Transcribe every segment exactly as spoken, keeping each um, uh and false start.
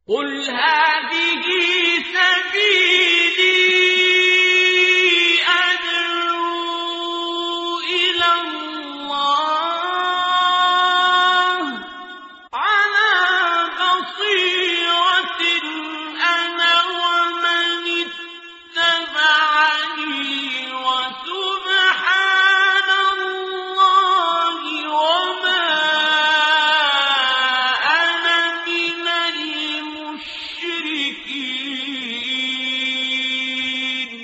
قل هذه سبيلي أدعو إلى الله على بصيرة أنا ومن اتبعني وسبحان الله وما أنا من المشركين.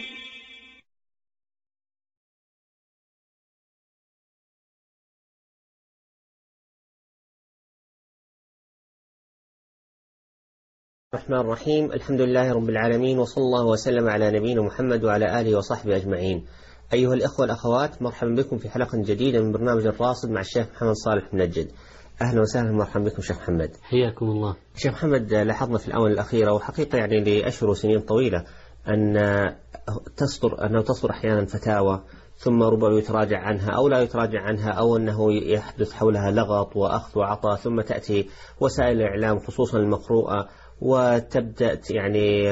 الرحمن الرحيم. الحمد لله رب العالمين، وصلى الله وسلم على نبينا محمد وعلى آله وصحبه أجمعين. أيها الإخوة والأخوات، مرحبا بكم في حلقة جديدة من برنامج الراصد مع الشيخ محمد صالح منجد. أهلا وسهلا، مرحبا بكم شيخ محمد. حياكم الله. شيخ محمد، لاحظنا في الآونة الأخيرة وحقيقة يعني لأشهر وسنين طويلة أن تصدر أنه تصدر أحيانا فتاوى ثم ربما يتراجع عنها أو لا يتراجع عنها، أو أنه يحدث حولها لغط وأخذ وعطاء، ثم تأتي وسائل الإعلام خصوصا المقروءة وتبدأ يعني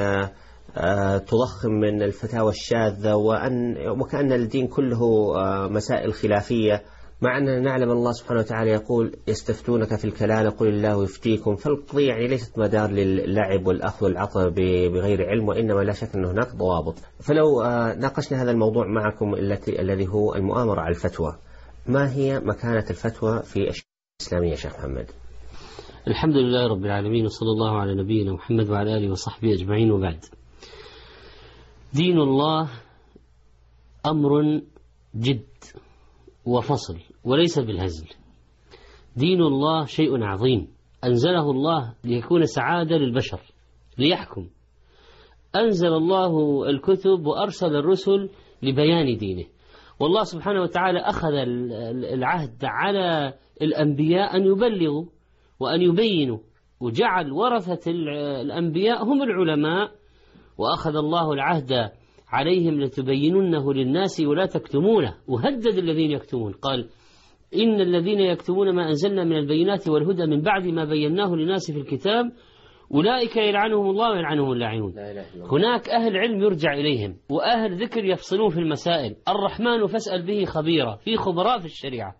تضخم من الفتاوى الشاذة، وأن وكأن الدين كله مسائل خلافية، مع أننا نعلم الله سبحانه وتعالى يقول يستفتونك في الكلالة قل الله يفتيكم. فالقضية يعني ليست مدار للعب والأخذ والعطاء بغير علم، وإنما لا شك أن هناك ضوابط. فلو ناقشنا هذا الموضوع معكم التي الذي هو المؤامرة على الفتوى، ما هي مكانة الفتوى في الشريعة الإسلامية شيخ محمد؟ الحمد لله رب العالمين، وصلى الله على نبينا محمد وعلى آله وصحبه أجمعين، وبعد. دين الله أمر جد وفصل وليس بالهزل. دين الله شيء عظيم أنزله الله ليكون سعادة للبشر ليحكم. أنزل الله الكتب وأرسل الرسل لبيان دينه، والله سبحانه وتعالى أخذ العهد على الأنبياء أن يبلغوا وأن يبينوا، وجعل ورثة الأنبياء هم العلماء، وأخذ الله العهد عليهم لتبيننه للناس ولا تكتمونه، وهدد الذين يكتمون، قال إن الذين يكتمون ما أنزلنا من البينات والهدى من بعد ما بيناه للناس في الكتاب أولئك يلعنهم الله ويلعنهم اللاعنون. هناك أهل علم يرجع إليهم، وأهل ذكر يفصلون في المسائل. الرحمن فاسأل به خبيرا، في خبراء في الشريعة.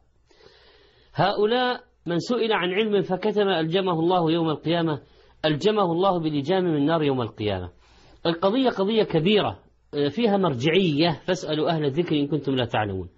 هؤلاء من سئل عن علم فكتم ألجمه الله يوم القيامة، ألجمه الله بلجام من نار يوم القيامة. القضية قضية كبيرة فيها مرجعية، فاسألوا أهل الذكر إن كنتم لا تعلمون.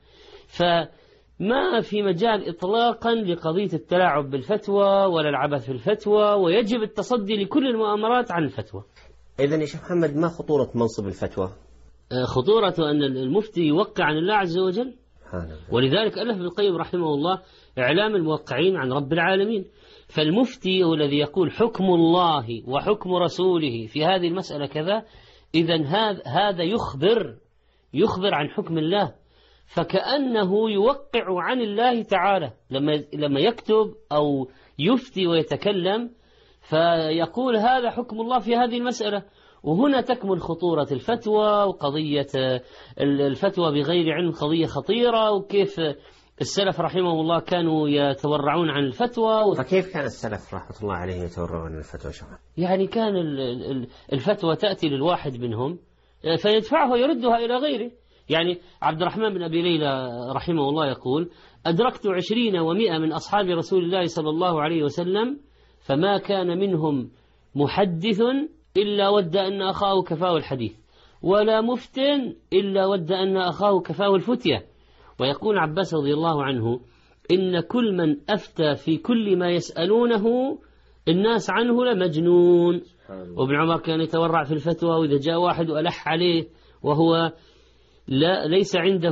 فما في مجال إطلاقا لقضية التلاعب بالفتوى ولا العبث في الفتوى، ويجب التصدي لكل المؤامرات عن الفتوى. إذن يا شيخ محمد، ما خطورة منصب الفتوى؟ خطورة أن المفتي يوقع عن الله عز وجل، ولذلك ألف ابن القيم رحمه الله إعلام الموقعين عن رب العالمين. فالمفتي هو الذي يقول حكم الله وحكم رسوله في هذه المسألة كذا، إذن هذا يخبر يخبر عن حكم الله، فكأنه يوقع عن الله تعالى لما لما يكتب أو يفتي ويتكلم، فيقول هذا حكم الله في هذه المسألة. وهنا تكمن خطورة الفتوى، وقضية الفتوى بغير علم قضية خطيرة، وكيف السلف رحمه الله كانوا يتورعون عن الفتوى. فكيف كان السلف رحمة الله عليه يتورعون عن الفتوى شرعا؟ يعني كان الفتوى تأتي للواحد منهم فيدفعها ويردها إلى غيره. يعني عبد الرحمن بن أبي ليلى رحمه الله يقول أدركت عشرين ومئة من أصحاب رسول الله صلى الله عليه وسلم، فما كان منهم محدث إلا ود أن أخاه كفاه الحديث، ولا مفتن إلا ود أن أخاه كفاه الفتية. ويقول عباس رضي الله عنه إن كل من أفتى في كل ما يسألونه الناس عنه لمجنون. وابن عمر كان يتورع في الفتوى، وإذا جاء واحد وألح عليه وهو لا ليس عنده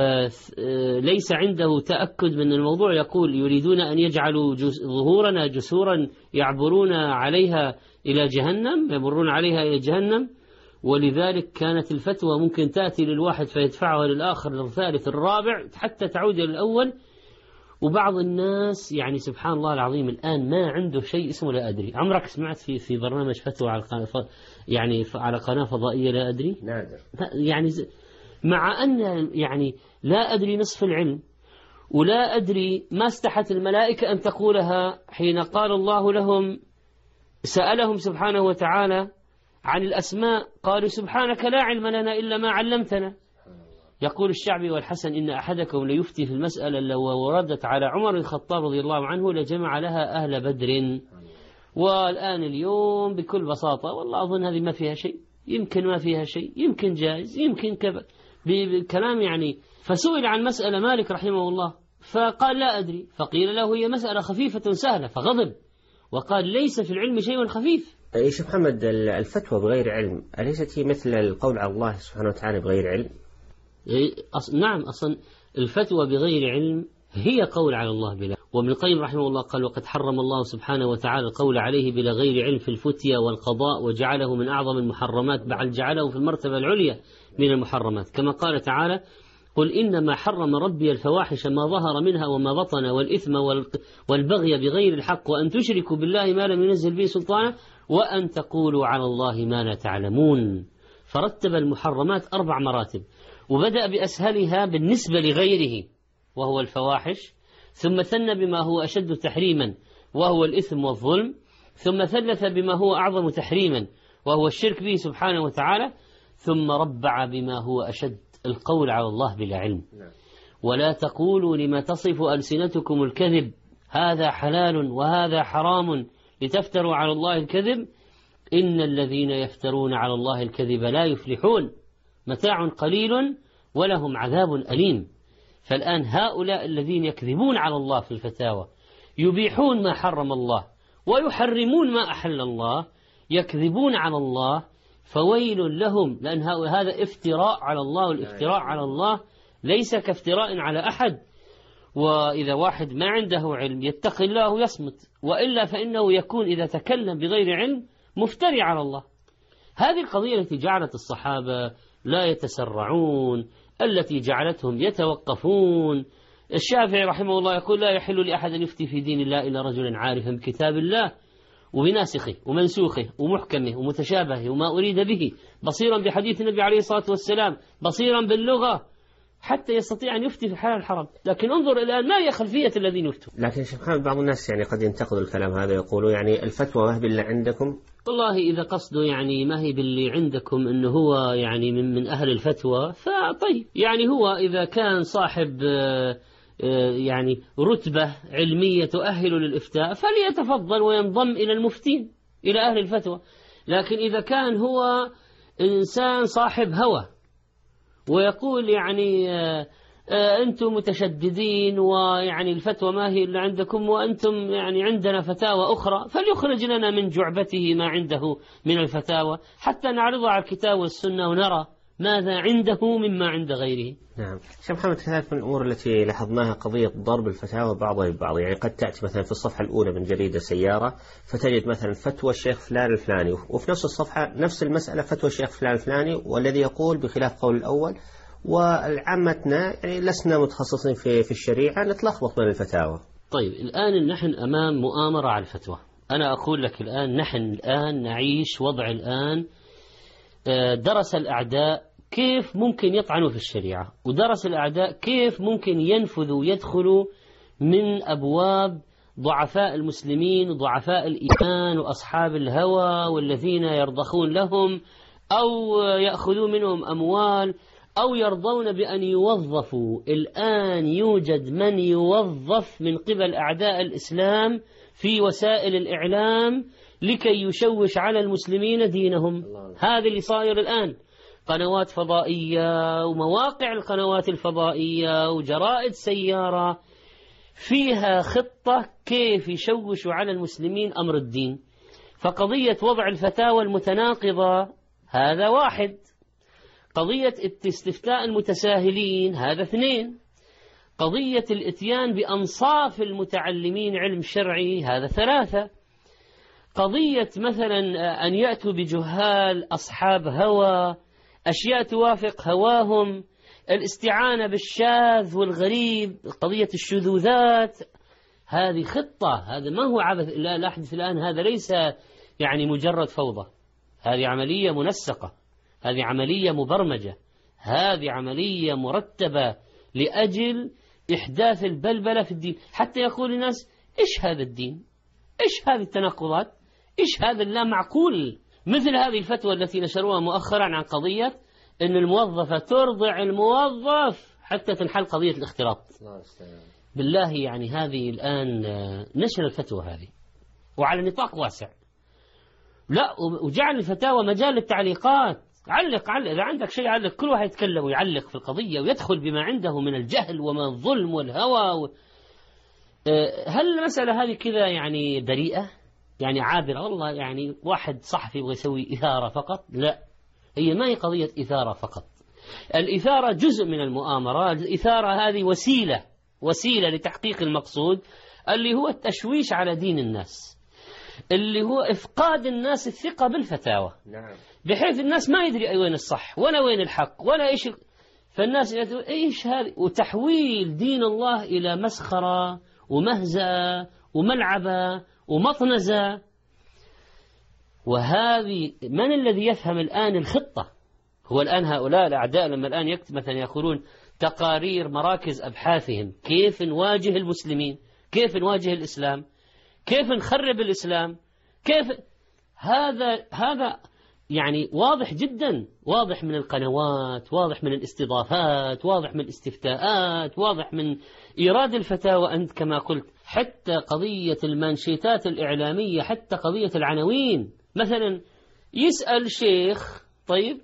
ليس عنده تأكد من الموضوع، يقول يريدون أن يجعلوا ظهورنا جسورا يعبرون عليها إلى جهنم يمرون عليها إلى جهنم. ولذلك كانت الفتوى ممكن تأتي للواحد فيدفعها للآخر للثالث الرابع حتى تعود إلى الأول. وبعض الناس يعني سبحان الله العظيم الآن ما عنده شيء اسمه لا أدري. عمرك سمعت في في برنامج فتوى على قناة يعني على قناة فضائية لا أدري؟ نادر. يعني مع أن يعني لا أدري نصف العلم، ولا أدري ما استحت الملائكة أن تقولها حين قال الله لهم سألهم سبحانه وتعالى عن الأسماء، قالوا سبحانك لا علم لنا إلا ما علمتنا. يقول الشعبي والحسن إن أحدكم ليفتي في المسألة لو وردت على عمر الخطاب رضي الله عنه لجمع لها أهل بدر. والآن اليوم بكل بساطة والله أظن هذه ما فيها شيء، يمكن ما فيها شيء، يمكن جائز، يمكن كذا، بكلام يعني. فسئل عن مسألة مالك رحمه الله فقال لا أدري، فقيل له هي مسألة خفيفة سهلة فغضب وقال ليس في العلم شيء خفيف. يا شيخ محمد، الفتوى بغير علم أليست هي مثل القول على الله سبحانه وتعالى بغير علم؟ أص... نعم، أصلا الفتوى بغير علم هي قول على الله بلا. وابن القيم رحمه الله قال وقد حرم الله سبحانه وتعالى القول عليه بلا غير علم في الفتيا والقضاء وجعله من أعظم المحرمات، بل جعله في المرتبة العليا من المحرمات، كما قال تعالى قل إنما حرم ربي الفواحش ما ظهر منها وما بطن والإثم والبغي بغير الحق وأن تشركوا بالله ما لم ينزل به سلطانا وأن تقولوا على الله ما لا تعلمون. فرتب المحرمات أربع مراتب، وبدأ بأسهلها بالنسبة لغيره وهو الفواحش، ثم ثنى بما هو أشد تحريما وهو الإثم والظلم، ثم ثلث بما هو أعظم تحريما وهو الشرك به سبحانه وتعالى، ثم ربع بما هو أشد القول على الله بلا علم. ولا تقولوا لما تصف ألسنتكم الكذب هذا حلال وهذا حرام لتفتروا على الله الكذب إن الذين يفترون على الله الكذب لا يفلحون متاع قليل ولهم عذاب أليم. فالآن هؤلاء الذين يكذبون على الله في الفتاوى يبيحون ما حرم الله ويحرمون ما أحل الله، يكذبون على الله، فويل لهم، لأن هذا افتراء على الله، والافتراء على الله ليس كافتراء على أحد. وإذا واحد ما عنده علم يتقي الله ويصمت، وإلا فإنه يكون إذا تكلم بغير علم مفتري على الله. هذه القضية التي جعلت الصحابة لا يتسرعون، التي جعلتهم يتوقفون. الشافعي رحمه الله يقول لا يحل لأحد أن يفتي في دين الله إلا رجل عارفا بكتاب الله وبناسخه ومنسوخه ومحكمه ومتشابهه وما أريد به، بصيرا بحديث النبي عليه الصلاة والسلام، بصيرا باللغة، حتى يستطيع أن يفتي في الحلال الحرام. لكن انظر الآن ما هي خلفية الذين يفتون. لكن شيخ محمد بعض الناس يعني قد ينتقدوا الكلام هذا، يقولوا يعني الفتوى ما هي باللي عندكم. والله إذا قصده يعني ما هي باللي عندكم أنه هو يعني من, من أهل الفتوى فطيب، يعني هو إذا كان صاحب يعني رتبة علمية تؤهل للإفتاء فليتفضل وينضم إلى المفتين إلى أهل الفتوى. لكن إذا كان هو إنسان صاحب هوى ويقول يعني أنتم متشددين ويعني الفتوى ما هي إلا عندكم وأنتم يعني عندنا فتاوى أخرى، فليخرج لنا من جعبته ما عنده من الفتاوى حتى نعرضها على الكتاب والسنة ونرى ماذا عنده مما عند غيره. نعم شيخ محمد، كذلك من الأمور التي لاحظناها قضية ضرب الفتاوى بعضها ببعض. يعني قد تأتي مثلا في الصفحة الأولى من جريدة سيارة فتجد مثلا فتوى الشيخ فلان الفلاني، وفي نفس الصفحة نفس المسألة فتوى الشيخ فلان الفلاني والذي يقول بخلاف قول الأول. والعامتنا يعني لسنا متخصصين في في الشريعة نتلخبط بين الفتاوى. طيب الآن نحن أمام مؤامرة على الفتوى. أنا أقول لك الآن نحن الآن نعيش وضع الآن درس الأعداء كيف ممكن يطعنوا في الشريعة، ودرس الأعداء كيف ممكن ينفذوا يدخلوا من أبواب ضعفاء المسلمين وضعفاء الإيمان وأصحاب الهوى والذين يرضخون لهم أو يأخذوا منهم أموال أو يرضون بأن يوظفوا. الآن يوجد من يوظف من قبل أعداء الإسلام في وسائل الإعلام لكي يشوش على المسلمين دينهم. هذا اللي صاير الآن، قنوات فضائية ومواقع القنوات الفضائية وجرائد سيارة فيها خطة كيف يشوشوا على المسلمين أمر الدين. فقضية وضع الفتاوى المتناقضة هذا واحد، قضية استفتاء المتساهلين هذا اثنين، قضية الاتيان بأنصاف المتعلمين علم شرعي هذا ثلاثة، قضية مثلا أن يأتوا بجهال أصحاب هوى أشياء توافق هواهم، الاستعانة بالشاذ والغريب، قضية الشذوذات، هذه خطة، هذا ما هو عبث لا لاحظ الآن، هذا ليس يعني مجرد فوضى، هذه عملية منسقة، هذه عملية مبرمجة، هذه عملية مرتبة لأجل إحداث البلبلة في الدين، حتى يقول الناس إيش هذا الدين، إيش هذه التناقضات، إيش هذا اللا معقول؟ مثل هذه الفتوى التي نشروها مؤخرا عن قضية أن الموظفة ترضع الموظف حتى تنحل قضية الاختلاط. بالله يعني هذه الآن نشر الفتوى هذه وعلى نطاق واسع، لا وجعل الفتاوى مجال للتعليقات. علق علق إذا عندك شيء علق، كل واحد يتكلم ويعلق في القضية ويدخل بما عنده من الجهل وما الظلم والهوى و... هل المسألة هذه كذا يعني بريئة يعني عابرة؟ والله يعني واحد صحفي يبغى يسوي إثارة فقط؟ لا، هي ما هي قضية إثارة فقط. الإثارة جزء من المؤامرة. الإثارة هذه وسيلة وسيلة لتحقيق المقصود اللي هو التشويش على دين الناس، اللي هو إفقاد الناس الثقة بالفتاوى. نعم. بحيث الناس ما يدري أي وين الصح ولا وين الحق ولا إيش، فالناس إيش هذه، وتحويل دين الله إلى مسخرة ومهزأة وملعبة ومطنزة. وهذه من الذي يفهم الآن الخطة؟ هو الآن هؤلاء الأعداء لما الآن يكتب مثلا يقولون تقارير مراكز أبحاثهم كيف نواجه المسلمين، كيف نواجه الإسلام، كيف نخرب الإسلام، كيف هذا هذا يعني واضح جدا، واضح من القنوات، واضح من الاستضافات، واضح من الاستفتاءات، واضح من إيراد الفتاوى أنت كما قلت، حتى قضية المانشيتات الإعلامية، حتى قضية العناوين. مثلا يسأل شيخ طيب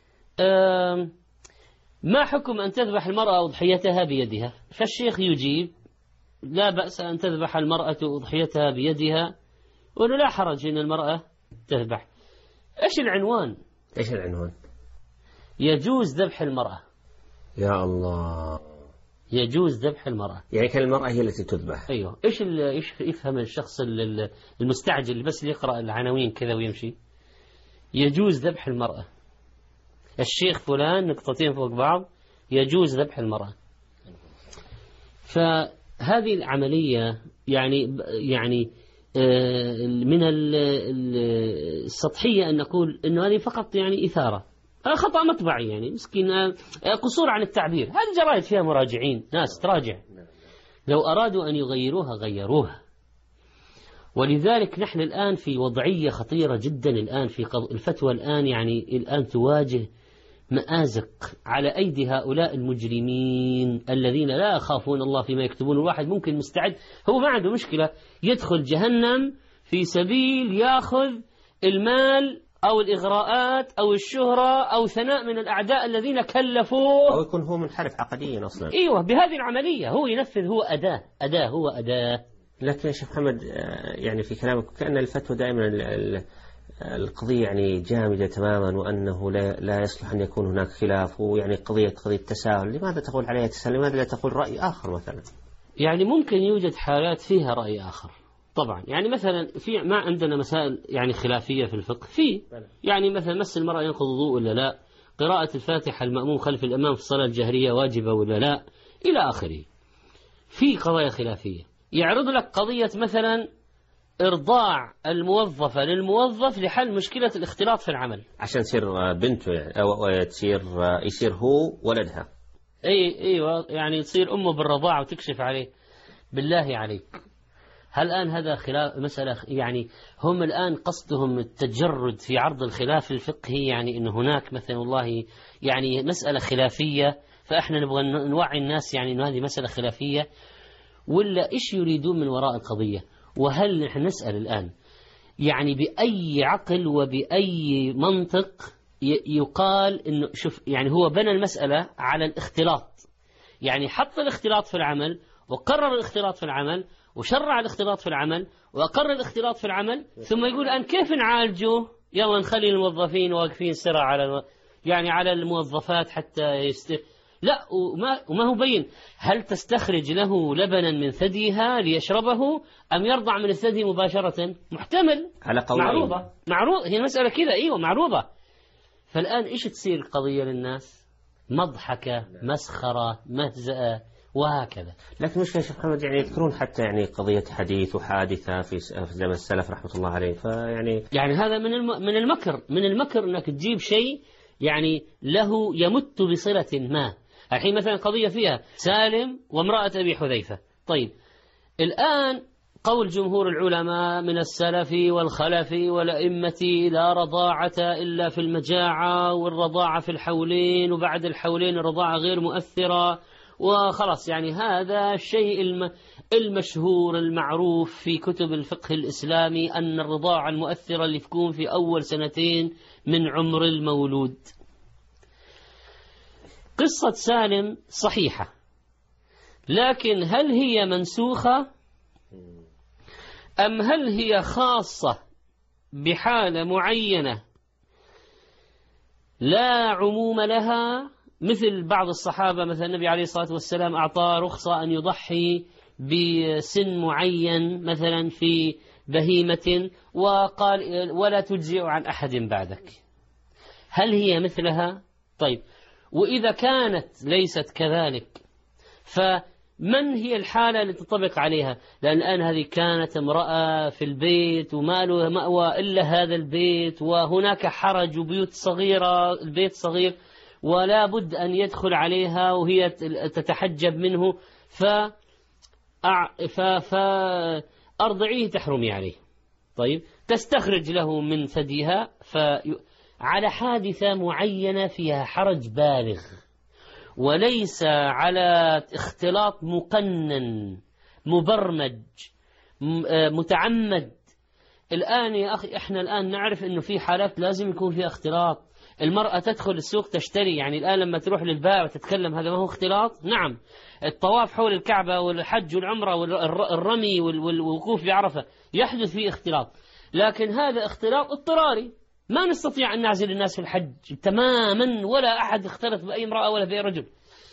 ما حكم أن تذبح المرأة أضحيتها بيدها؟ فالشيخ يجيب لا بأس أن تذبح المرأة أضحيتها بيدها، ولا لا حرج أن المرأة تذبح. إيش العنوان؟ إيش العنوان؟ يجوز ذبح المرأة. يا الله، يجوز ذبح المرأة، يعني كان المرأة هي التي تذبح. أيوه. إيش إيش يفهم الشخص المستعجل بس يقرأ العناوين كذا ويمشي؟ يجوز ذبح المرأة، الشيخ فلان نقطتين فوق بعض، يجوز ذبح المرأة. فهذه العملية يعني يعني من السطحية أن نقول أنه هذه فقط يعني إثارة، خطأ مطبعي يعني مسكين، قصور عن التعبير. هذه الجرائد فيها مراجعين، ناس تراجع، لو أرادوا أن يغيروها غيروها. ولذلك نحن الآن في وضعية خطيرة جدا الآن في الفتوى الآن يعني الآن تواجه مآزق على أيدي هؤلاء المجرمين الذين لا يخافون الله فيما يكتبون. الواحد ممكن مستعد، هو ما عنده مشكلة يدخل جهنم في سبيل يأخذ المال أو الإغراءات أو الشهرة أو ثناء من الأعداء الذين كلفوه، أو يكون هو منحرف عقديا أصلا. إيوه، بهذه العملية هو ينفذ، هو أداة أداة هو أداة. لكن يا شيخ محمد يعني في كلامك كأن الفتوى دائما القضية يعني جامدة تماما، وأنه لا لا يصلح أن يكون هناك خلاف، ويعني قضية قضية تساهل. لماذا تقول عليها تساهل؟ لماذا لا تقول رأي آخر مثلا؟ يعني ممكن يوجد حالات فيها رأي آخر طبعا. يعني مثلا في ما عندنا مسائل يعني خلافية في الفقه، في يعني مثلا مس المرأة ينقض وضوء ولا لا، قراءة الفاتحة المأموم خلف الإمام في الصلاة الجهرية واجبة ولا لا، إلى آخره. في قضايا خلافية. يعرض لك قضية مثلا إرضاع الموظفة للموظف لحل مشكلة الاختلاط في العمل، عشان تصير بنته يعني، أو تصير يصير هو ولدها. أي أيوة، يعني تصير أمه بالرضاعة وتكشف عليه. بالله عليك، هل الآن هذا خلاف مسألة؟ يعني هم الآن قصدهم التجرد في عرض الخلاف الفقهي، يعني إن هناك مثلا والله يعني مسألة خلافية فإحنا نبغى نوعي الناس يعني إن هذه مسألة خلافية، ولا إيش يريدون من وراء القضية؟ وهل نحن نسأل الآن يعني بأي عقل وبأي منطق يقال إنه شوف يعني هو بنى المسألة على الاختلاط، يعني حط الاختلاط في العمل وقرر الاختلاط في العمل وشرع الاختلاط في العمل وأقر الاختلاط في العمل، ثم يقول الآن كيف نعالجه؟ يلا نخلي الموظفين واقفين سرعة على يعني على الموظفات حتى يست... لا وما, وما هو بين هل تستخرج له لبنا من ثديها ليشربه أم يرضع من الثدي مباشرة؟ محتمل، على قولين معروضة معروض هي المسألة كذا، أيوة معروضة. فالآن إيش تصير القضية للناس؟ مضحكة، مسخرة، مهزأة، وهكذا. لكن مش يا شيخ محمد يعني يذكرون حتى يعني قضية حديث وحادثة في زمن السلف رحمة الله عليه، فيعني يعني هذا من الم... من المكر من المكر أنك تجيب شيء يعني له يمت بصلة ما. الحين مثلا قضية فيها سالم وامرأة أبي حذيفة، طيب الآن قول جمهور العلماء من السلف والخلف والأئمة لا رضاعة إلا في المجاعة، والرضاعة في الحولين، وبعد الحولين الرضاعة غير مؤثرة، وخلاص يعني هذا الشيء المشهور المعروف في كتب الفقه الإسلامي أن الرضاعة المؤثرة اللي تكون في أول سنتين من عمر المولود. قصة سالم صحيحة، لكن هل هي منسوخة أم هل هي خاصة بحالة معينة لا عموم لها؟ مثل بعض الصحابة مثلا النبي عليه الصلاة والسلام أعطى رخصة أن يضحي بسن معين مثلا في بهيمة، وقال ولا تجزئ عن أحد بعدك. هل هي مثلها؟ طيب، وإذا كانت ليست كذلك فمن هي الحالة اللي تطبق عليها؟ لأن الآن هذه كانت امرأة في البيت وما له مأوى إلا هذا البيت، وهناك حرج وبيوت صغيرة، البيت صغير ولا بد أن يدخل عليها وهي تتحجب منه، ف فأرضعيه تحرمي عليه. طيب، تستخرج له من ثديها على حادثة معينة فيها حرج بالغ، وليس على اختلاط مقنن مبرمج متعمد. الآن يا أخي إحنا الآن نعرف أنه في حالات لازم يكون فيها اختلاط. المرأة تدخل السوق تشتري، يعني الآن لما تروح للبائع وتتكلم هذا ما هو اختلاط؟ نعم. الطواف حول الكعبة والحج والعمرة والرمي والوقوف بعرفة يحدث فيه اختلاط، لكن هذا اختلاط اضطراري، ما نستطيع أن نعزل الناس في الحج تماما، ولا أحد اختلط بأي امرأة ولا بأي رجل.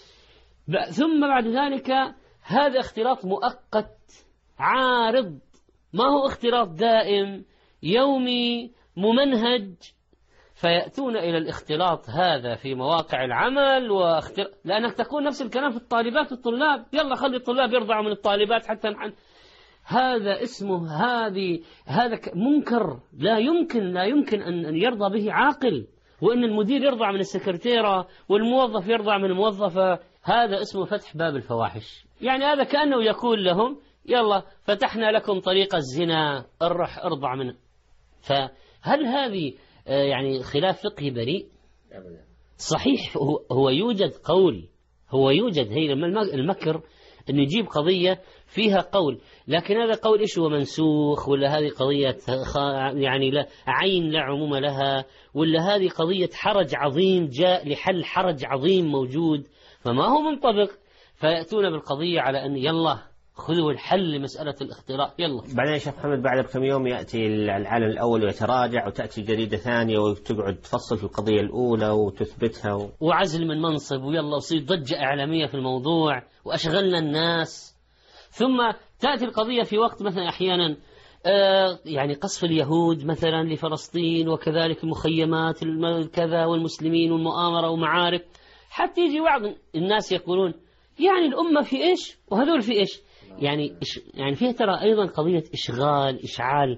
ثم بعد ذلك هذا اختلاط مؤقت عارض، ما هو اختلاط دائم يومي ممنهج، فيأتون إلى الاختلاط هذا في مواقع العمل واختل... لأنك تكون نفس الكلام في الطالبات والطلاب، يلا خلي الطلاب يرضعوا من الطالبات حتى نحن. هذا اسمه هذه هذا منكر لا يمكن لا يمكن أن يرضى به عاقل، وأن المدير يرضع من السكرتيرة والموظف يرضع من الموظفة، هذا اسمه فتح باب الفواحش. يعني هذا كأنه يقول لهم يلا فتحنا لكم طريق الزنا، الرح ارضع منه. فهل هذه يعني خلاف فقهي بريء؟ صحيح، هو يوجد قول، هو يوجد هي المكر أن يجيب قضية فيها قول، لكن هذا قول إيش هو منسوخ، ولا هذه قضية يعني لا عين لا عموم لها، ولا هذه قضية حرج عظيم جاء لحل حرج عظيم موجود، فما هو منطبق. فيأتون بالقضية على أن يلا خذوا الحل لمسألة الاختلاط يلا. بعدين يا شيخ محمد بعد بكم يوم يأتي العالم الأول ويتراجع، وتأتي جريدة ثانية وتقعد تفصل في القضية الأولى وتثبتها و... وعزل من منصب، ويلا وصير ضجة إعلامية في الموضوع وأشغلنا الناس. ثم تأتي القضية في وقت مثلا أحيانا آه يعني قصف اليهود مثلا لفلسطين، وكذلك المخيمات كذا والمسلمين والمؤامرة ومعارك، حتى يجي بعض الناس يقولون يعني الأمة في إيش وهذول في إيش، يعني يعني فيها ترى أيضا قضية إشغال إشعال.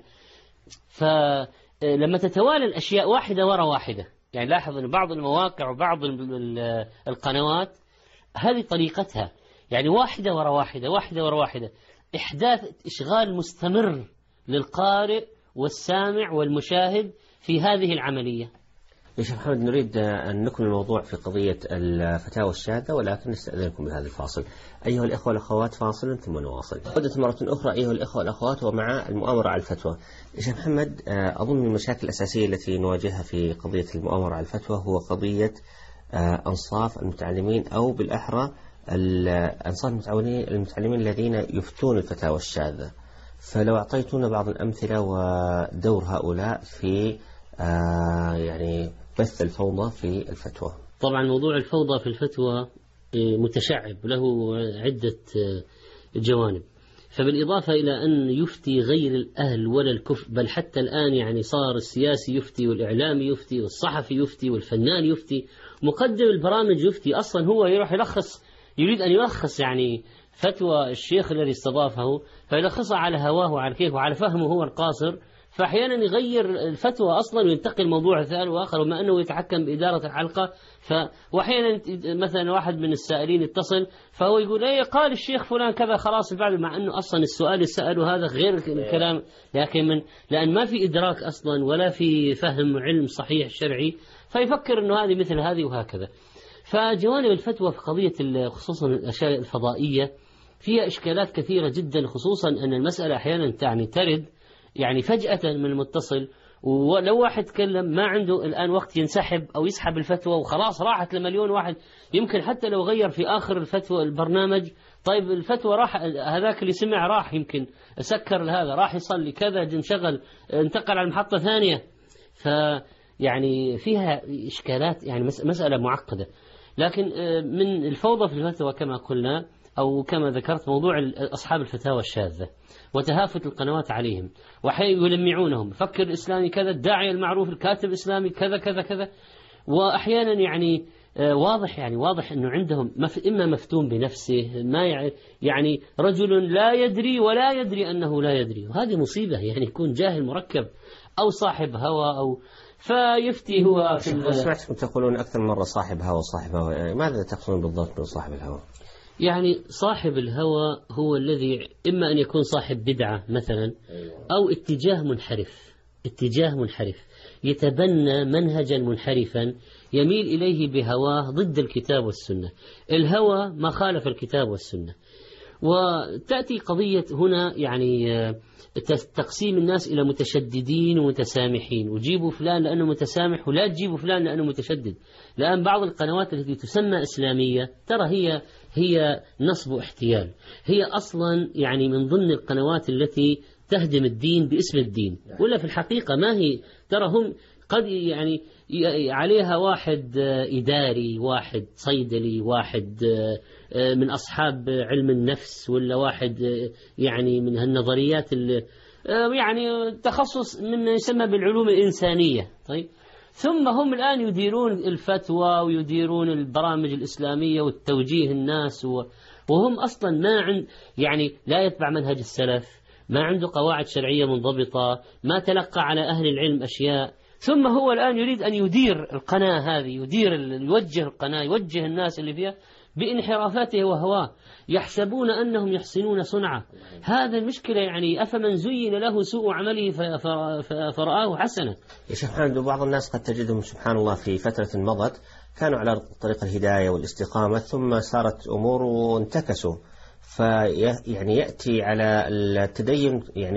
فلما تتوالى الأشياء واحدة وراء واحدة، يعني لاحظ أن بعض المواقع وبعض القنوات هذه طريقتها، يعني واحدة وراء واحدة واحدة وراء واحدة، إحداث إشغال مستمر للقارئ والسامع والمشاهد في هذه العملية. يا شيخ محمد نريد أن نكمل الموضوع في قضية الفتاوى الشاذة، ولكن نستأذنكم بهذا الفاصل. أيها الإخوة والأخوات فاصلا ثم نواصل. عودة مرة أخرى أيها الإخوة والأخوات ومع المؤامرة على الفتوى. يا شيخ محمد أظن من المشاكل الأساسية التي نواجهها في قضية المؤامرة على الفتوى هو قضية أنصاف المتعلمين، أو بالأحرى أنصاف المتعلمين الذين يفتون الفتاوى الشاذة. فلو أعطيتونا بعض الأمثلة ودور هؤلاء في آه يعني بث الفوضى في الفتوى. طبعا موضوع الفوضى في الفتوى متشعب له عدة جوانب، فبالإضافة إلى أن يفتي غير الأهل ولا الكفء، بل حتى الآن يعني صار السياسي يفتي والإعلامي يفتي والصحفي يفتي والفنان يفتي، مقدم البرامج يفتي، أصلا هو يروح يلخص، يريد أن يلخص يعني فتوى الشيخ الذي استضافه فيلخصها على هواه وعلى كيفه وعلى فهمه هو القاصر، فأحيانا يغير الفتوى أصلا وينتقل موضوع ثاني وآخر، وما أنه يتحكم بإدارة الحلقة. ف... وأحيانا مثلا واحد من السائلين يتصل فهو يقول إيه قال الشيخ فلان كذا خلاص البعض، مع أنه أصلا السؤال اللي سأله هذا غير الكلام، لكن من لأن ما في إدراك أصلا ولا في فهم علم صحيح شرعي، فيفكر أنه هذه مثل هذه وهكذا. فجوانب الفتوى في قضية خصوصا الأشياء الفضائية فيها إشكالات كثيرة جدا، خصوصا أن المسألة أحيانا تعني ترد يعني فجأة من المتصل، ولو واحد تكلم ما عنده الآن وقت ينسحب أو يسحب الفتوى وخلاص راحت لمليون واحد، يمكن حتى لو غير في آخر الفتوى البرنامج، طيب الفتوى راح، هذاك اللي سمع راح يمكن سكر هذا راح يصلي كذا انشغل انتقل على محطة ثانية. فيعني فيها إشكالات، يعني مسألة معقدة. لكن من الفوضى في الفتوى كما قلنا أو كما ذكرت موضوع أصحاب الفتاوى الشاذة وتهافت القنوات عليهم، وأحيانا يلمعونهم، فكر الإسلامي كذا، الداعية المعروف، الكاتب الإسلامي كذا كذا كذا. وأحيانا يعني واضح يعني واضح أنه عندهم إما مفتون بنفسه، ما يعني رجل لا يدري ولا يدري أنه لا يدري، وهذه مصيبة. يعني يكون جاهل مركب أو صاحب هوى أو فيفتي هو. سمعتكم تقولون أكثر مرة صاحب هوى صاحب هوى، يعني ماذا تقصدون بالضبط بصاحب الهوى؟ يعني صاحب الهوى هو الذي إما أن يكون صاحب بدعة مثلا أو اتجاه منحرف، اتجاه منحرف يتبنى منهجا منحرفا يميل إليه بهواه ضد الكتاب والسنة. الهوى ما خالف الكتاب والسنة. وتأتي قضية هنا يعني تقسيم الناس إلى متشددين ومتسامحين، وجيبوا فلان لأنه متسامح ولا تجيبوا فلان لأنه متشدد. لأن بعض القنوات التي تسمى إسلامية ترى هي هي نصب احتيال، هي أصلا يعني من ضمن القنوات التي تهدم الدين باسم الدين، ولا في الحقيقة ما هي. ترى هم قد يعني عليها واحد إداري، واحد صيدلي، واحد من أصحاب علم النفس، ولا واحد يعني من هالنظريات اللي يعني تخصص مما يسمى بالعلوم الإنسانية. طيب ثم هم الآن يديرون الفتوى ويديرون البرامج الإسلامية والتوجيه الناس، وهم أصلا ما عند يعني لا يتبع منهج السلف، ما عنده قواعد شرعية منضبطة، ما تلقى على أهل العلم أشياء. ثم هو الآن يريد أن يدير القناة هذه، يدير يوجه القناة، يوجه الناس اللي فيها بانحرافاته وهواه، يحسبون أنهم يحسنون صنعة. هذا المشكلة. يعني أفمن زين له سوء عمله فرآه حسنة. يا شيخ محمد، بعض الناس قد تجدهم سبحان الله في فترة مضت كانوا على طريق الهداية والاستقامة، ثم صارت أمور وانتكسوا، فيعني يأتي على التدين يعني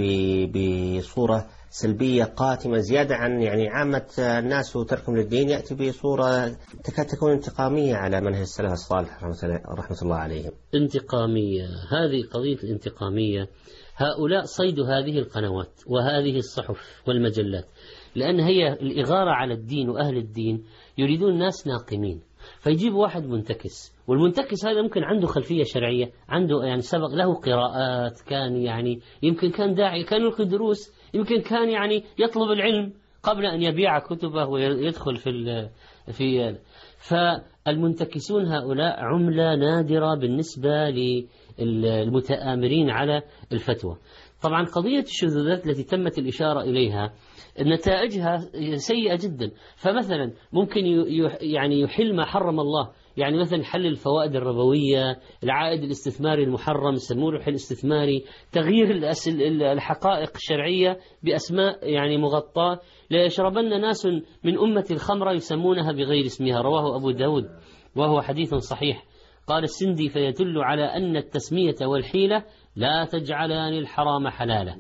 بصورة سلبية قاتمة زيادة عن يعني عامة الناس وتركهم للدين، يأتي بصورة تكاد تكون انتقامية على منهج السلف الصالح رحمة الله عليهم. انتقامية، هذه قضية الانتقامية. هؤلاء صيدوا هذه القنوات وهذه الصحف والمجلات، لأن هي الإغارة على الدين وأهل الدين، يريدون ناس ناقمين، فيجيب واحد منتكس، والمنتكس هذا ممكن عنده خلفية شرعية، عنده يعني سبق له قراءات، كان يعني يمكن كان داعي، كان يلقي دروس، يمكن كان يعني يطلب العلم قبل أن يبيع كتبه ويدخل في في فالمنتكسون هؤلاء عملة نادرة بالنسبة للمتآمرين على الفتوى. طبعا قضية الشذوذات التي تمت الإشارة إليها نتائجها سيئة جدا. فمثلا ممكن يعني يحل ما حرم الله، يعني مثلا حل الفوائد الربوية، العائد الاستثماري المحرم يسمونه حل استثماري، تغيير الحقائق الشرعية بأسماء يعني مغطاة. لا يشربن ناس من أمة الخمر يسمونها بغير اسمها، رواه أبو داود وهو حديث صحيح. قال السندي فيدل على أن التسمية والحيلة لا تجعلان الحرام حلالا.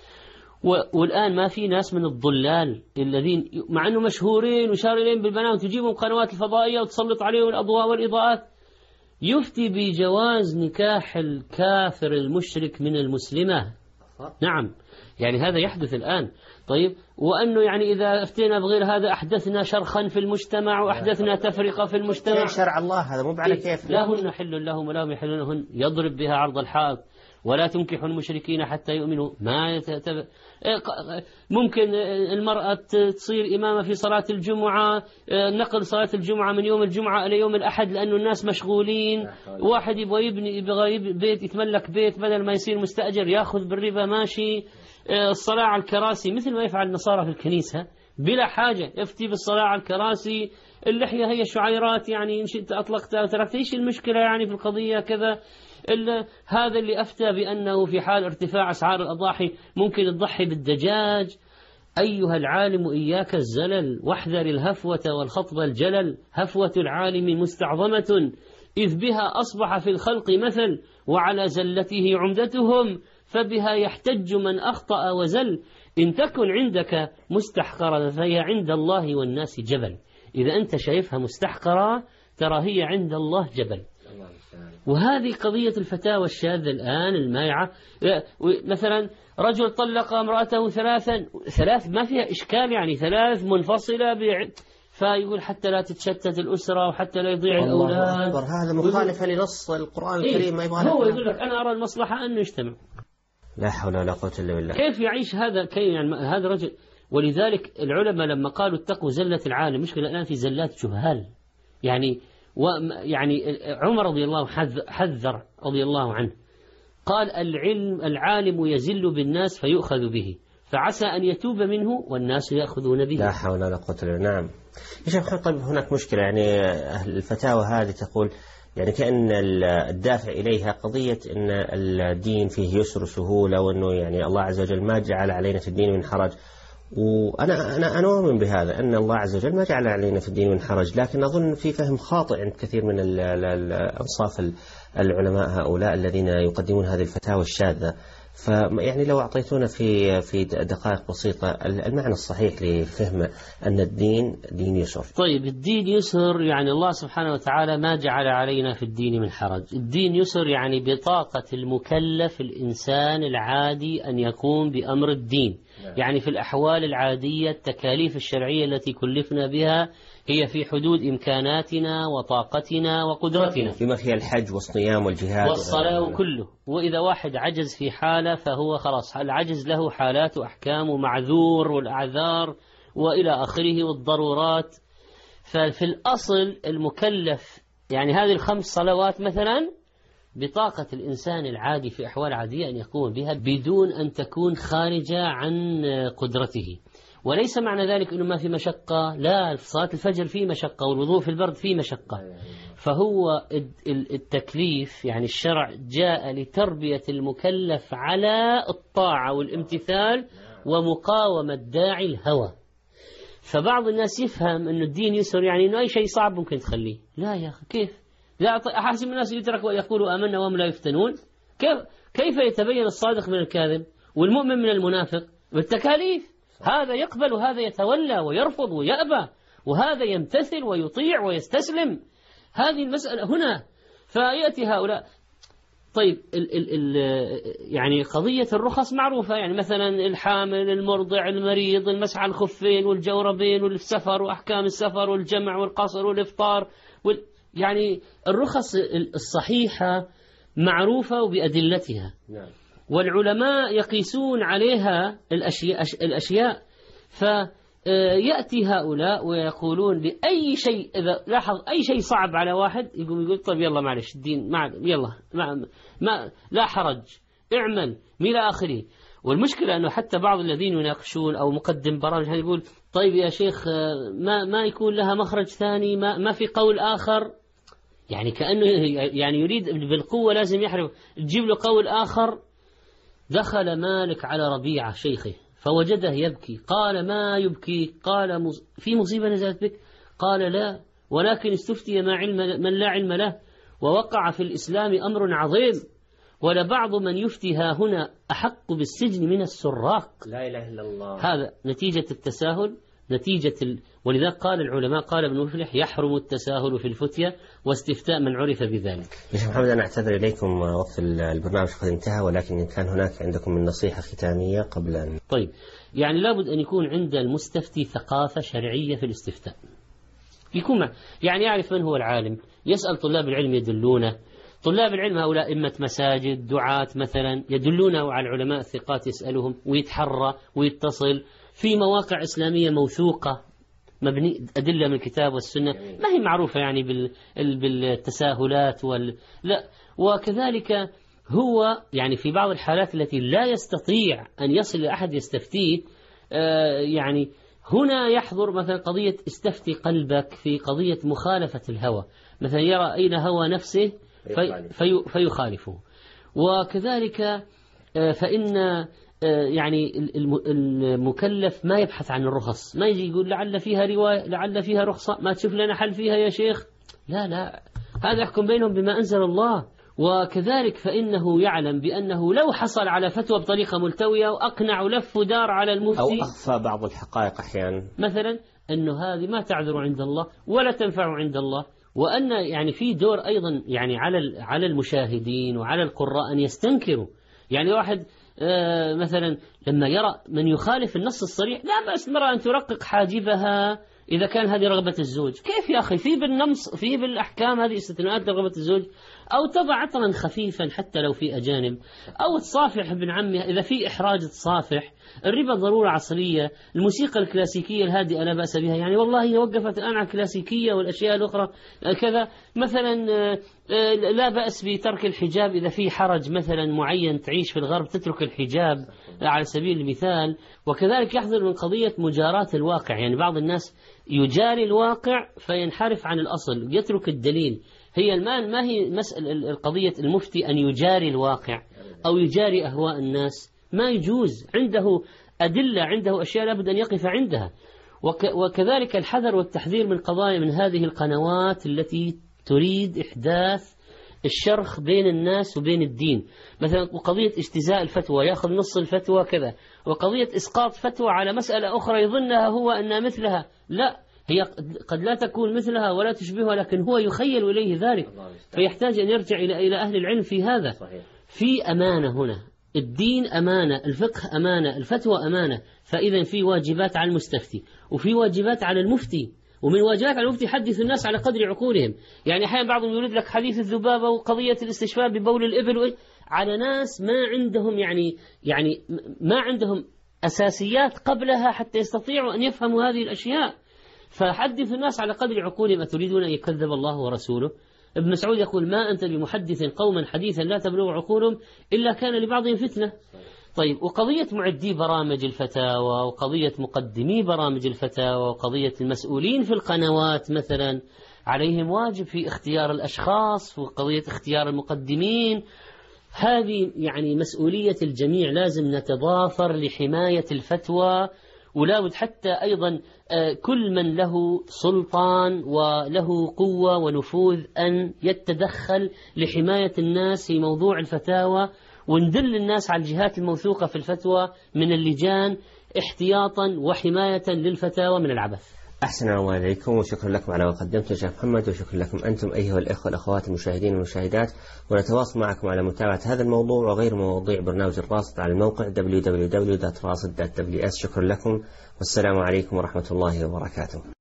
والآن ما في ناس من الضلال الذين مع أنه مشهورين وشارلين بالبنات وتجيبهم قنوات الفضائية وتسلط عليهم الأضواء والإضاءات، يفتي بجواز نكاح الكافر المشرك من المسلمة. نعم، يعني هذا يحدث الآن. طيب، وأنه يعني إذا افتينا بغير هذا أحدثنا شرخا في المجتمع وأحدثنا تفرقة في المجتمع. شرع الله هذا مو على كيف. لا هن حل لهم ولا هم يحلونهن، يضرب بها عرض الحائط، ولا تنكحوا المشركين حتى يؤمنوا. ما يتتبع. ممكن المرأة تصير إمامة في صلاة الجمعة، نقل صلاة الجمعة من يوم الجمعة إلى يوم الأحد لأنه الناس مشغولين. واحد يبغى يبني يبغى بيت، يتملك بيت، بدل ما يصير مستأجر يأخذ بالربا، ماشي. الصلاة على الكراسي مثل ما يفعل النصارى في الكنيسة بلا حاجة، يفتي بالصلاة على الكراسي، اللحية هي شعيرات يعني إن شئت أطلقتها وتركت، إيش المشكلة يعني في القضية كذا. هذا اللي أفتى بأنه في حال ارتفاع أسعار الأضاحي ممكن تضحي بالدجاج. أيها العالم إياك الزلل، واحذر الهفوة والخطب الجلل، هفوة العالم مستعظمة إذ بها أصبح في الخلق مثل، وعلى زلته عمدتهم فبها يحتج من أخطأ وزل. إن تكن عندك مستحقرة فهي عند الله والناس جبل. إذا أنت شايفها مستحقرة ترى هي عند الله جبل. وهذه قضية الفتاوى الشاذة الآن المائعة. مثلا رجل طلق امرأته ثلاثا، ثلاث ما فيها إشكال يعني ثلاث منفصلة بع... فيقول حتى لا تتشتت الأسرة وحتى لا يضيع الأولاد. هذا مخالف لنص القرآن الكريم. إيه؟ ما يبغى هو يقول لك أنا أرى المصلحة أن نجتمع. لا حول ولا قوة إلا بالله. كيف يعيش هذا؟ كيف يعني هذا رجل؟ ولذلك العلماء لما قالوا اتقوا زلة العالم، مشكلة الآن في زلات جهال يعني. ويعني عمر رضي الله حذر رضي الله عنه، قال العلم العالم يزل بالناس فيؤخذ به، فعسى أن يتوب منه والناس يأخذون به. لا حول ولا قوة إلا بالله. نعم يا شيخ. طيب هناك مشكلة يعني الفتاوى هذه تقول يعني كأن الدافع إليها قضية أن الدين فيه يسر وسهولة، وأنه يعني الله عز وجل ما جعل علينا في الدين من حرج. وأنا أنا أنا أؤمن بهذا، أن الله عز وجل ما جعل علينا في الدين من حرج، لكن أظن في فهم خاطئ عند كثير من الأنصاف العلماء هؤلاء الذين يقدمون هذه الفتاوى الشاذة. فيعني لو أعطيتونا في في دقائق بسيطة المعنى الصحيح لفهم أن الدين دين يسر. طيب الدين يسر يعني الله سبحانه وتعالى ما جعل علينا في الدين من حرج. الدين يسر يعني بطاقة المكلف الإنسان العادي أن يقوم بأمر الدين. يعني في الأحوال العادية التكاليف الشرعية التي كلفنا بها هي في حدود إمكاناتنا وطاقتنا وقدرتنا، بما فيها الحج والصيام والجهاد والصلاة وكله. وإذا واحد عجز في حالة فهو خلاص العجز له حالات وأحكام ومعذور والأعذار وإلى آخره والضرورات. ففي الأصل المكلف يعني هذه الخمس صلوات مثلا بطاقة الإنسان العادي في أحوال عادية أن يقوم بها بدون أن تكون خارجة عن قدرته. وليس معنى ذلك أنه ما في مشقة، لا، صلاة الفجر فيه مشقة والوضوء في البرد فيه مشقة. فهو التكليف يعني الشرع جاء لتربية المكلف على الطاعة والامتثال ومقاومة داعي الهوى. فبعض الناس يفهم أن الدين يسر يعني أنه أي شيء صعب ممكن تخليه. لا يا أخي، كيف؟ لا أحاسب الناس يترك ويقولوا آمنا وهم لا يفتنون. كيف كيف يتبين الصادق من الكاذب والمؤمن من المنافق؟ بالتكاليف. هذا يقبل وهذا يتولى ويرفض ويأبى، وهذا يمتثل ويطيع ويستسلم. هذه المسألة هنا. فيأتي هؤلاء. طيب ال ال ال يعني قضية الرخص معروفة، يعني مثلا الحامل، المرضع، المريض، المسح على الخفين والجوربين والسفر وأحكام السفر والجمع والقصر والإفطار وال يعني الرخص الصحيحة معروفة وبأدلتها. نعم. والعلماء يقيسون عليها الأشياء, الأشياء فيأتي هؤلاء ويقولون بأي شيء، إذا لاحظ أي شيء صعب على واحد يقول يقول طيب يلا معلش الدين مع يلا ما, ما لا حرج اعمل إلى آخره. والمشكلة أنه حتى بعض الذين يناقشون أو مقدم برامج يقول طيب يا شيخ ما ما يكون لها مخرج ثاني، ما ما في قول آخر، يعني كأنه يعني يريد بالقوة لازم يحرف تجيب له قول آخر. دخل مالك على ربيعة شيخه فوجده يبكي، قال ما يبكي؟ قال مص... في مصيبة نزلت بك؟ قال لا، ولكن استفتي ما علم من لا علم له، ووقع في الإسلام أمر عظيم، ولبعض من يفتي ها هنا أحق بالسجن من السراق. لا إله إلا الله. هذا نتيجة التساهل، نتيجة ال... ولذلك قال العلماء قال ابن مفلح يحرم التساهل في الفتية واستفتاء من عرف بذلك. يا شيخ محمد أنا أعتذر إليكم، وقت البرنامج قد انتهى، ولكن كان هناك عندكم من نصيحة ختامية قبل أن... طيب يعني لابد أن يكون عند المستفتي ثقافة شرعية في الاستفتاء، يكون مع... يعني يعرف من هو العالم، يسأل طلاب العلم يدلونه. طلاب العلم هؤلاء إمة مساجد، دعاة مثلا، يدلونه على العلماء الثقات يسألهم ويتحرى ويتصل في مواقع إسلامية موثوقة مبني أدلة من الكتاب والسنة، ما هي معروفة يعني بالتساهلات وال... لا. وكذلك هو يعني في بعض الحالات التي لا يستطيع أن يصل لأحد يستفتيه، يعني هنا يحضر مثلا قضية استفتي قلبك في قضية مخالفة الهوى، مثلا يرى أين هوى نفسه في في فيخالفه. وكذلك فإن يعني المكلف ما يبحث عن الرخص، ما يجي يقول لعل فيها رواية لعل فيها رخصة، ما تشوف لنا حل فيها يا شيخ، لا لا، هذا يحكم بينهم بما أنزل الله. وكذلك فإنه يعلم بأنه لو حصل على فتوى بطريقة ملتوية وأقنع ولف ودار على المفتي أو أخفى بعض الحقائق أحيانا، مثلا أنه هذه ما تعذر عند الله ولا تنفع عند الله. وأن يعني في دور أيضا يعني على على المشاهدين وعلى القراء أن يستنكروا. يعني واحد آه مثلا لما يرى من يخالف النص الصريح، لا بأس المرأة أن ترقق حاجبها إذا كان هذه رغبة الزوج. كيف يا أخي؟ في بالنص في بالأحكام هذه استثناءات لرغبة الزوج. أو تضع عطرا خفيفا حتى لو في أجانب، أو تصافح ابن عمها إذا في إحراج تصافح. الربا ضرورة عصرية. الموسيقى الكلاسيكية الهادئة لا بأس بها، يعني والله هي وقفت الآن على الكلاسيكية والأشياء الأخرى كذا. مثلا لا بأس بترك الحجاب إذا في حرج مثلا معين، تعيش في الغرب تترك الحجاب على سبيل المثال. وكذلك يحذر من قضية مجاراة الواقع، يعني بعض الناس يجاري الواقع فينحرف عن الأصل، يترك الدليل. هي الآن ما هي مسألة القضية المفتي أن يجاري الواقع أو يجاري أهواء الناس، ما يجوز. عنده أدلة، عنده أشياء لابد أن يقف عندها. وكذلك الحذر والتحذير من قضايا من هذه القنوات التي تريد إحداث الشرخ بين الناس وبين الدين. مثلا قضية اجتزاء الفتوى، يأخذ نص الفتوى كذا، وقضية إسقاط فتوى على مسألة أخرى يظنها هو أنها مثلها، لا، هي قد لا تكون مثلها ولا تشبهها، لكن هو يخيل إليه ذلك، فيحتاج أن يرجع إلى إلى أهل العلم في هذا. في أمانة هنا، الدين أمانة، الفقه أمانة، الفتوى أمانة. فإذا في واجبات على المستفتي وفي واجبات على المفتي، ومن واجبات على المفتي يحدث الناس على قدر عقولهم. يعني أحيانا بعضهم يريد لك حديث الذبابة وقضية الاستشفاء ببول الإبل على ناس ما عندهم يعني يعني ما عندهم أساسيات قبلها حتى يستطيعوا أن يفهموا هذه الأشياء. فحدث الناس على قدر عقولهم. أتريدون أن يكذب الله ورسوله؟ ابن مسعود يقول: ما أنت بمحدث قوما حديثا لا تبلغ عقولهم إلا كان لبعضهم فتنة. طيب، وقضية معدي برامج الفتاوى وقضية مقدمي برامج الفتاوى وقضية المسؤولين في القنوات مثلا، عليهم واجب في اختيار الأشخاص وقضية اختيار المقدمين. هذه يعني مسؤولية الجميع، لازم نتضافر لحماية الفتوى. ولا بد حتى أيضا كل من له سلطان وله قوة ونفوذ أن يتدخل لحماية الناس في موضوع الفتاوى، وندل الناس على الجهات الموثوقة في الفتوى من اللجان احتياطا وحماية للفتاوى من العبث. أحسن الله إليكم، وشكرا لكم على ما قدمتم شيخ محمد، وشكرا لكم أنتم أيها الإخوة الأخوات المشاهدين والمشاهدات. ونتواصل معكم على متابعة هذا الموضوع وغير مواضيع برنامج الراصد على الموقع دبليو دبليو دبليو دوت راصد دوت دبليو إس. شكرا لكم، والسلام عليكم ورحمة الله وبركاته.